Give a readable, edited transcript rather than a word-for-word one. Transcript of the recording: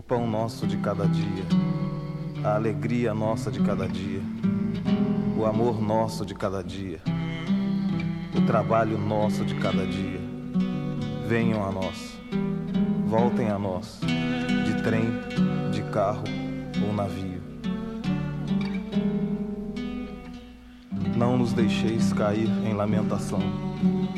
pão nosso de cada dia, a alegria nossa de cada dia, o amor nosso de cada dia, o trabalho nosso de cada dia. Venham a nós, voltem a nós, de trem, de carro ou navio. Não nos deixeis cair em lamentação.